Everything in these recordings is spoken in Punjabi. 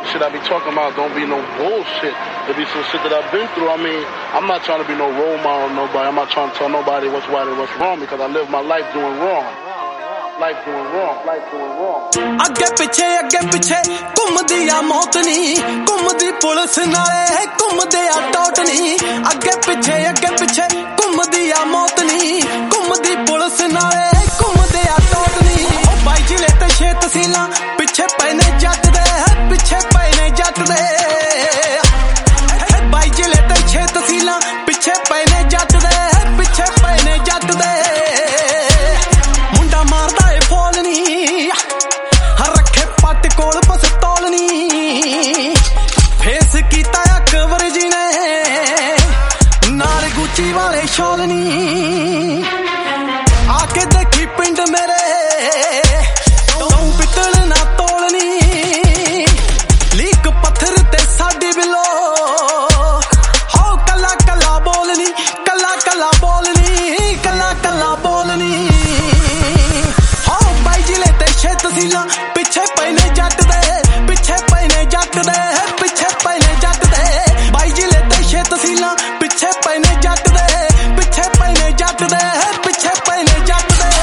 Shit I be talking about don't be no bullshit. There be some shit that I've been through. I mean, I'm not trying to be no role model or nobody. I'm not trying to tell nobody what's right or what's wrong because I live my life doing wrong. Life doing wrong. Life doing wrong. ਅੱਗੇ ਪਿੱਛੇ ਘੁੰਮਦੀ ਆ ਮੌਤ ਨੀ ਘੁੰਮਦੀ ਪੁਲਿਸ ਨਾਲੇ ਘੁੰਮਦੇ ਆ ਟੌਟ ਨੀ ਅੱਗੇ ਪਿੱਛੇ ਘੁੰਮਦੀ ਆ ਮੌਤ ਨੀ ਘੁੰਮਦੀ ਪੁਲਿਸ ਨਾਲੇ ਘੁੰਮਦੇ ਆ ਟੌਟ ਨੀ ਉਹ ਬਾਈ ਜ਼ਿਲ੍ਹੇ ਤੇ 6 ਤਹਿਸੀਲਾਂ ਪਿੱਛੇ ਪਏ ਨੇ ਜੱਟ ਦੇ ਪਿੱਛੇ ਪਏ ਨੇ ਜੱਟ ਦੇ ਬਾਈ ਜ਼ਿਲ੍ਹੇ ਤੇ 6 ਤਹਿਸੀਲਾਂ ਪਿੱਛੇ ਪਏ ਨੇ ਜੱਟ ਦੇ ਪਿੱਛੇ ਪਏ ਨੇ ਜੱਟ ਦੇ ਮੁੰਡਾ ਮਾਰਦਾ ਏ ਫੋਲ ਨੀ ਰੱਖੇ ਪੱਟ ਕੋਲ ਪਸਤੌਲ ਨੀ ਫੇਸ ਕੀਤਾ ਅਕਬਰ ਜੀ ਨੇ ਨਾਲ ਗੁੱਚੀ ਵਾਲੇ ਸ਼ੌਲ ਨੀ ਆ ਕੇ ਦੇਖੀ ਪਿੰਡ ਮੇਰੇ ਤੂੰ ਪਿੱਤਲ ਨਾ ਤੋਲਨੀ ਲੀਕ ਪੱਥਰ ਤੇ ਸਾਡੀ ਬਿਲੋ ਹੋ ਕੱਲਾ ਕੱਲਾ ਬੋਲਨੀ ਕੱਲਾ ਬੋਲਨੀ ਕੱਲਾ ਬੋਲਨੀ ਹੋ ਬਾਈ ਜ਼ਿਲ੍ਹੇ ਤੇ 6 ਤਹਿਸੀਲਾਂ ਪਿੱਛੇ ਪਏ ਨੇ ਜੱਟ ਦੇ ਪਿੱਛੇ ਪਏ ਨੇ ਜੱਟ ਦੇ ਪਿੱਛੇ ਪਏ ਨੇ ਜੱਟ ਦੇ ਬਾਈ ਜ਼ਿਲ੍ਹੇ ਤੇ 6 ਤਹਿਸੀਲਾਂ ਪਿੱਛੇ ਪਏ ਨੇ ਜੱਟ ਦੇ ਪਿੱਛੇ ਪਏ ਨੇ ਜੱਟ ਦੇ ਪਿੱਛੇ ਪਏ ਨੇ ਜੱਟ ਦੇ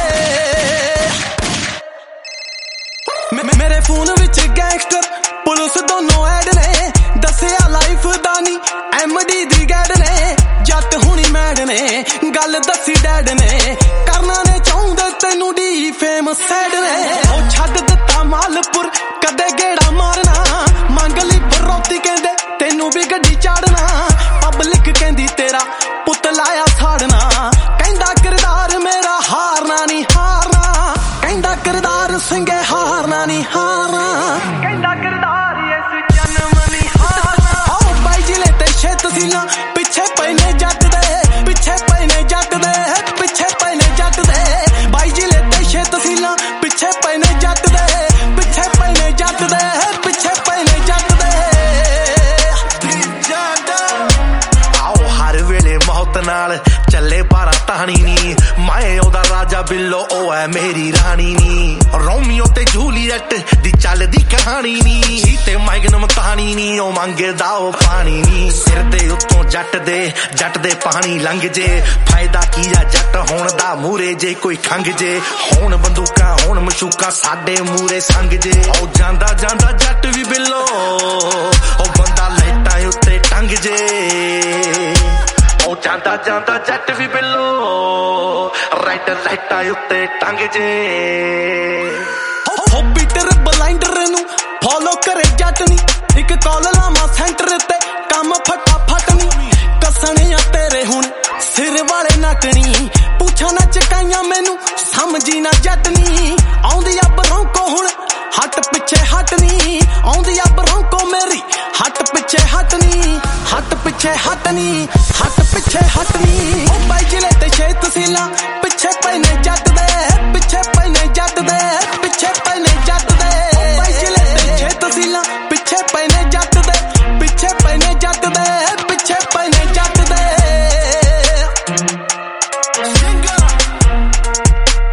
ਮੇਰੇ ਫੋਨ ਵਿੱਚ ਗੈਂਗਸਟਰ ਪੁਲਿਸ ਦੋਨੋਂ ਐਡ ਨੇ ਦੱਸਿਆ ਲਾਈਫ ਦਾ ਨੀ ਐਮਡੀ ਦੀ ਗੈਡ ਨੇ ਜੱਟ ਹੁਣੀ ਮੈਡ ਨੇ ਗੱਲ ਦੱਸੀ ਡੈਡ ਨੇ ਕਰਨਾ ਨੇ ਚਾਹੁੰਦੇ ਤੈਨੂੰ ਡੀ ਫੇਮ ਸੈਡ ਨੇ ਉਹ ਛੱਡ ਦਿੱਤਾ ਮਾਲਪੁਰ ਕਦੇ ਗੇੜਾ ਮਾਰਨਾ ਮੰਗ ਲਈ ਬਰੋਤੀ ਕਹਿੰਦੇ ਤੈਨੂੰ ਵੀ ਗੱਡੀ ਚਾੜਨਾ ਪਬਲਿਕ ਕਹਿੰਦੀ ਤੇਰਾ ਪੁੱਤ ਲਾਇਆ ਸਾੜਨਾ ਕਹਿੰਦਾ ਕਿਰਦਾਰ ਮੇਰਾ ਹਾਰਨਾ ਨਹੀਂ ਹਾਰਨਾ ਕਹਿੰਦਾ ਕਿਰਦਾਰ ਸਿੰਘੇ ਹਾਰਨਾ ਨਹੀਂ ਹਾਰਨਾ ਕਹਿੰਦਾ ਕਿਰਦਾਰ ਇਸ ਜਨਮ ਨਹੀਂ ਹਾਰਨਾ ਹੋ ਬਾਈ ਜ਼ਿਲ੍ਹੇ ਤੇ 6 ਤਹਿਸੀਲਾਂ ਪਿੱਛੇ ਪਏ ਨੇ ਜੱਟ ਦੇ ਪਿੱਛੇ ਪਏ ਨੇ ਜੱਟ ਦੇ ਪਿੱਛੇ ਪਏ ਨੇ ਜੱਟ ਦੇ ਬਾਈ ਜ਼ਿਲ੍ਹੇ ਤੇ 6 ਤਹਿਸੀਲਾਂ ਪਿੱਛੇ ਪਏ ਨੇ ਜੱਟ ਦੇ ਪਿੱਛੇ ਪਏ ਨੇ ਜੱਟ ਦੇ ਪਿੱਛੇ ਪਏ ਨੇ ਜੱਟ ਦੇ ਆਓ ਹਰ ਵੇਲੇ ਮੌਤ ਨਾਲ ਚੱਲੇ ਪਾਰਾ ਤਾਣੀ ਨੀ ਮੈਂ ਉਹਦਾ ਰਾਜਾ ਬਿੱਲੋ ਉਹ ਹੈ ਮੇਰੀ ਰਾਣੀ ਨੀ ਰੋਮੀਓ ਤੇ ਜੂਲੀਅਟ ਦੀ ਚੱਲਦੀ ਕਹਾਣੀ ਨੀ ਤੇ ਮੈਗਨਮ ਤਾਣੀ ਨੀ ਉਹ ਮੰਗਦਾ ਉਹ ਪਾਣੀ ਨੀ ਸਿਰ ਦੇ ਉੱਤੋਂ ਜੱਟ ਦੇ ਪਾਣੀ ਲੰਘ ਜੇ ਫਾਇਦਾ ਕੀ ਆ ਜੱਟ ਹੋਣ ਦਾ ਮੂਰੇ ਜੇ ਕੋਈ ਖੰਗ ਜੇ ਹੋਣ ਬੰਦੂਕਾਂ ਹੋਣ ਮਸ਼ੂਕਾਂ ਸਾਡੇ ਮੂਰੇ ਸੰਗ ਜੇ ਉਹ ਜਾਂਦਾ ਜੱਟ ਵੀ ਬਿੱਲੋ ਉਹ ਬੰਦਾ ਲਾਈਟਾਂ ਉੱਤੇ ਟੰਗ ਜੇ ਉਹ ਜਾਂਦਾ ਜੱਟ ਵੀ ਬਿੱਲੋ ਲਾਈਟਾਂ ਉੱਤੇ ਟੰਗ ਜੇ ਹੋ ਪੀਟਰ ਬਲਾਈਂਡਰ ਨੂੰ ਫੋਲੋ ਕਰੇ ਜੱਟ ਨੀ ਇੱਕ ਕਾਲ ਲਾਵਾਂ ਸੈਂਟਰ ਤੇ ਕੰਮ ਫਟਾਫਟ ਨੀ ਕੱਸਣੇ ਆ ਤੇਰੇ ਹੁਣ ਸਿਰ ਵਾਲੇ ਨੱਟਣੀ ਪੁੱਛਾਂ ਨਾ ਚਕਾਈਆਂ ਮੈਨੂੰ ਸਮਝੀ ਨਾ ਜੱਟ ਨੀ ਆਉਂਦੀ ਆ ਬਰੌਂਕੋ ਹੁਣ ਹੱਟ ਪਿੱਛੇ ਹੱਟ ਨੀ ਆਉਂਦੀ ਆ ਬਰੌਂਕੋ ਮੇਰੀ ਹੱਟ ਪਿੱਛੇ ਹੱਟ ਨੀ ਹੱਟ ਪਿੱਛੇ ਹੱਟ ਨੀ ਹੱਟ ਪਿੱਛੇ ਹੱਟ ਨੀ ਉਹ ਬਾਈ ਜ਼ਿਲ੍ਹੇ ਤੇ 6 ਤਹਿਸੀਲਾਂ ਪਿੱਛੇ ਪਏ ਨੇ ਜੱਟ ਦੇ ਪਿੱਛੇ ਪਏ ਨੇ ਜੱਟ ਦੇ ਪਿੱਛੇ ਪਏ ਨੇ ਜੱਟ ਦੇ ਬਾਈ ਜ਼ਿਲ੍ਹੇ ਤੇ 6 ਤਹਿਸੀਲਾਂ ਪਿੱਛੇ ਪਏ ਨੇ ਜੱਟ ਦੇ ਪਿੱਛੇ ਪਏ ਨੇ ਜੱਟ ਦੇ ਪਿੱਛੇ ਪਏ ਨੇ ਜੱਟ ਦੇ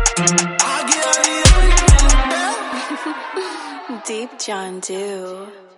Deep John Dew.